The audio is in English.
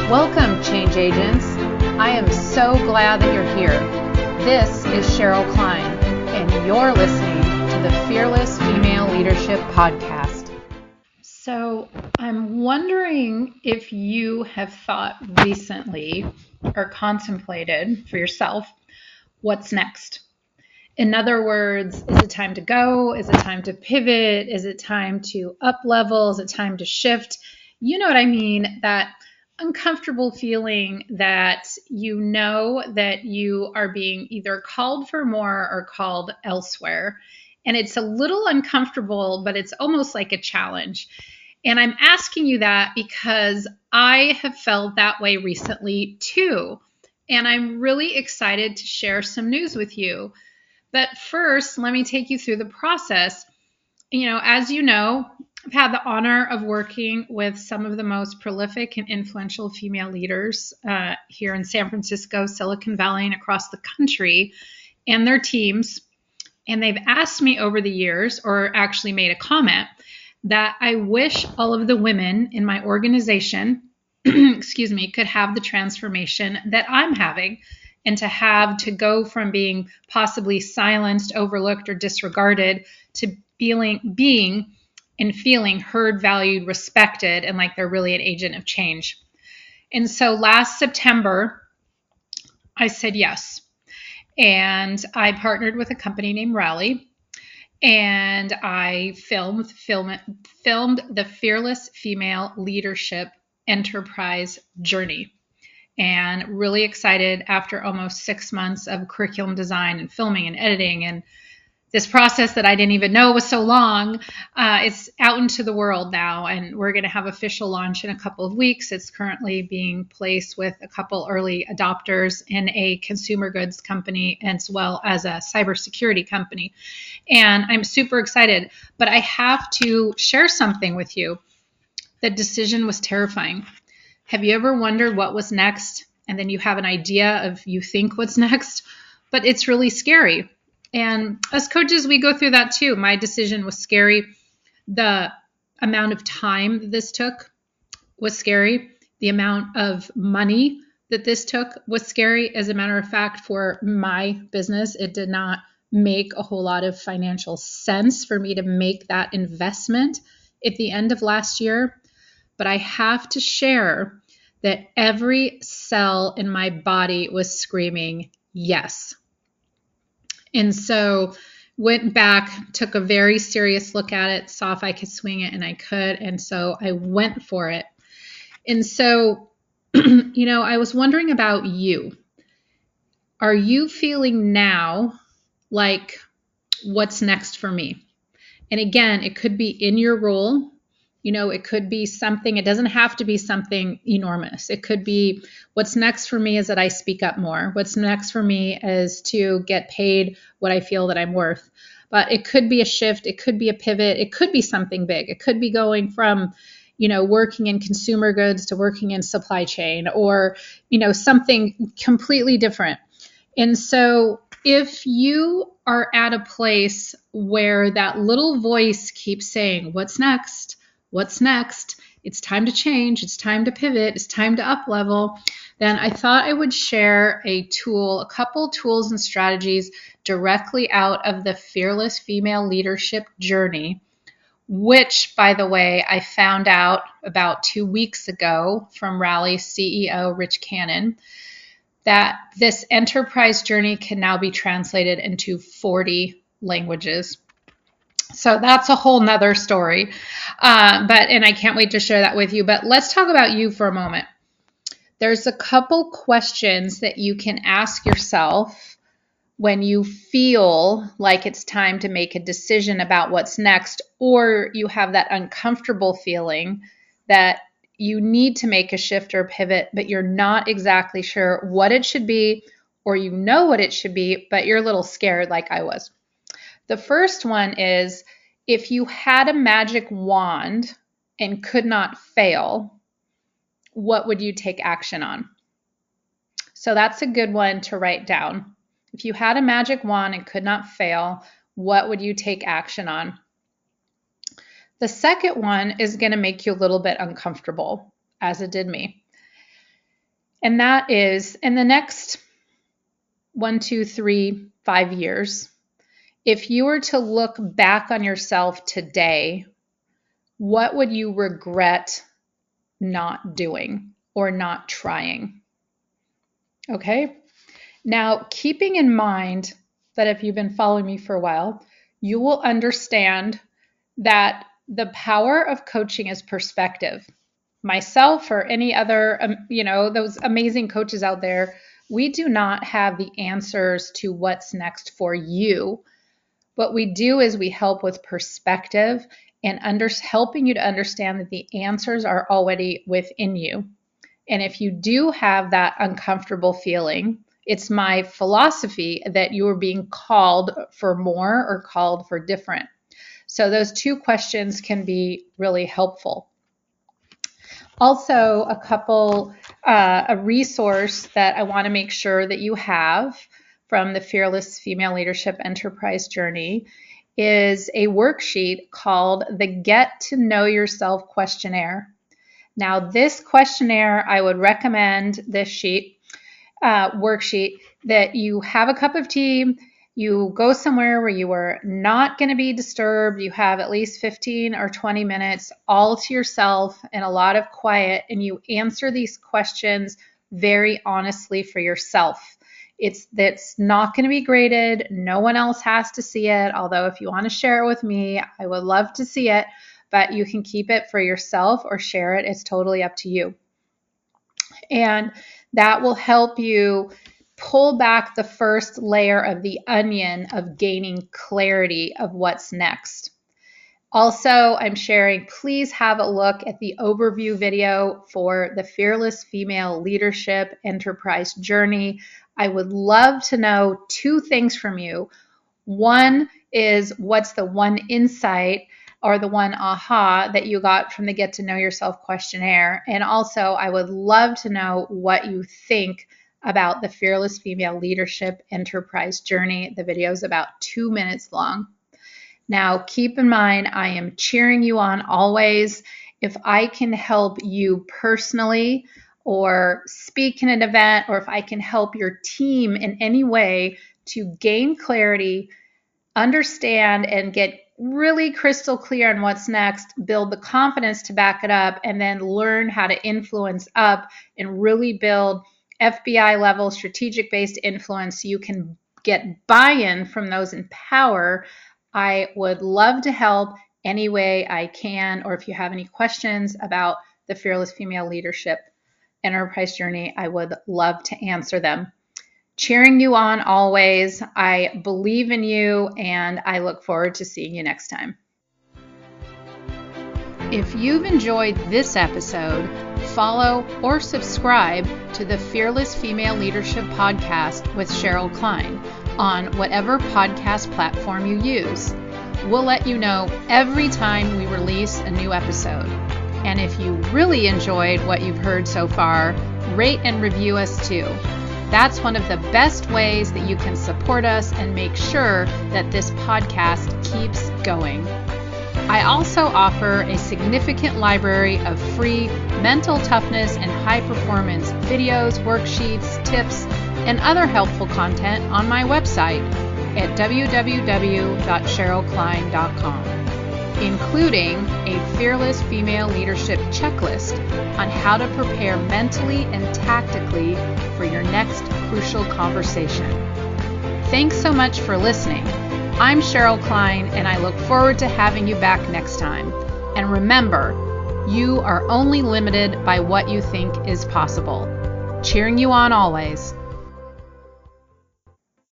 Welcome, change agents. I am so glad that you're here. This is Cheryl Klein, and you're listening to the Fearless Female Leadership Podcast. So I'm wondering if you have thought recently or contemplated for yourself, what's next? In other words, is it time to go? Is it time to pivot? Is it time to up level? Is it time to shift? You know what I mean? That uncomfortable feeling that you know that you are being either called for more or called elsewhere. And it's a little uncomfortable, but it's almost like a challenge. And I'm asking you that because I have felt that way recently too. And I'm really excited to share some news with you. But first, let me take you through the process. As you know, I've had the honor of working with some of the most prolific and influential female leaders here in San Francisco, Silicon Valley, and across the country, and their teams. And they've asked me over the years, or actually made a comment, that I wish all of the women in my organization, could have the transformation that I'm having, and to go from being possibly silenced, overlooked, or disregarded to being and feeling heard, valued, respected, and like they're really an agent of change. And so last September, I said yes. And I partnered with a company named Rally, and I filmed the Fearless Female Leadership Enterprise Journey. And really excited after almost 6 months of curriculum design and filming and editing and this process that I didn't even know was so long. It's out into the world now, and we're going to have official launch in a couple of weeks. It's currently being placed with a couple early adopters in a consumer goods company as well as a cybersecurity company. And I'm super excited, but I have to share something with you. The decision was terrifying. Have you ever wondered what was next? And then you have an idea of you think what's next, but it's really scary. And as coaches, we go through that too. My decision was scary. The amount of time this took was scary. The amount of money that this took was scary. As a matter of fact, for my business, it did not make a whole lot of financial sense for me to make that investment at the end of last year. But I have to share that every cell in my body was screaming, yes. And so went back, took a very serious look at it, saw if I could swing it, and I could. And so I went for it. And so, I was wondering about you. Are you feeling now like, what's next for me? And again, it could be in your role. It could be something, it doesn't have to be something enormous. It could be, what's next for me is that I speak up more. What's next for me is to get paid what I feel that I'm worth. But it could be a shift. It could be a pivot. It could be something big. It could be going from, working in consumer goods to working in supply chain, or, something completely different. And so if you are at a place where that little voice keeps saying, what's next? What's next? It's time to change. It's time to pivot. It's time to up level. Then I thought I would share a couple tools and strategies directly out of the Fearless Female Leadership Journey, which, by the way, I found out about 2 weeks ago from Rally CEO Rich Cannon, that this enterprise journey can now be translated into 40 languages. So that's a whole nother story. And I can't wait to share that with you. But let's talk about you for a moment. There's a couple questions that you can ask yourself when you feel like it's time to make a decision about what's next, or you have that uncomfortable feeling that you need to make a shift or pivot, but you're not exactly sure what it should be, or you know what it should be, but you're a little scared like I was. The first one is, if you had a magic wand and could not fail, what would you take action on? So that's a good one to write down. If you had a magic wand and could not fail, what would you take action on? The second one is going to make you a little bit uncomfortable, as it did me. And that is in the next 1, 2, 3, 5 years, if you were to look back on yourself today, what would you regret not doing or not trying? Okay. Now, keeping in mind that if you've been following me for a while, you will understand that the power of coaching is perspective. Myself or any other, those amazing coaches out there, we do not have the answers to what's next for you. What we do is we help with perspective and helping you to understand that the answers are already within you. And if you do have that uncomfortable feeling, it's my philosophy that you are being called for more or called for different. So those two questions can be really helpful. Also, a resource that I want to make sure that you have from the Fearless Female Leadership Enterprise Journey is a worksheet called the Get to Know Yourself Questionnaire. Now, this questionnaire, I would recommend this worksheet that you have a cup of tea, you go somewhere where you are not going to be disturbed, you have at least 15 or 20 minutes all to yourself and a lot of quiet, and you answer these questions very honestly for yourself. That's not going to be graded. No one else has to see it, although if you want to share it with me, I would love to see it, but you can keep it for yourself or share it. It's totally up to you. And that will help you pull back the first layer of the onion of gaining clarity of what's next. Also, I'm sharing, please have a look at the overview video for the Fearless Female Leadership Enterprise Journey. I would love to know 2 things from you. One is, what's the one insight or the one aha that you got from the Get to Know Yourself questionnaire? And also, I would love to know what you think about the Fearless Female Leadership Enterprise Journey. The video is about 2 minutes long. Now, keep in mind, I am cheering you on always. If I can help you personally or speak in an event, or if I can help your team in any way to gain clarity, understand, and get really crystal clear on what's next, build the confidence to back it up, and then learn how to influence up and really build FBI level strategic based influence so you can get buy-in from those in power, I would love to help any way I can. Or if you have any questions about the Fearless Female Leadership Enterprise Journey, I would love to answer them. Cheering you on always. I believe in you, and I look forward to seeing you next time. If you've enjoyed this episode, follow or subscribe to the Fearless Female Leadership Podcast with Cheryl Klein on whatever podcast platform you use. We'll let you know every time we release a new episode. And if you really enjoyed what you've heard so far, rate and review us too. That's one of the best ways that you can support us and make sure that this podcast keeps going. I also offer a significant library of free mental toughness and high performance videos, worksheets, tips, and other helpful content on my website at www.cherylklein.com, including a Fearless Female Leadership checklist on how to prepare mentally and tactically for your next crucial conversation. Thanks so much for listening. I'm Cheryl Klein, and I look forward to having you back next time. And remember, you are only limited by what you think is possible. Cheering you on always.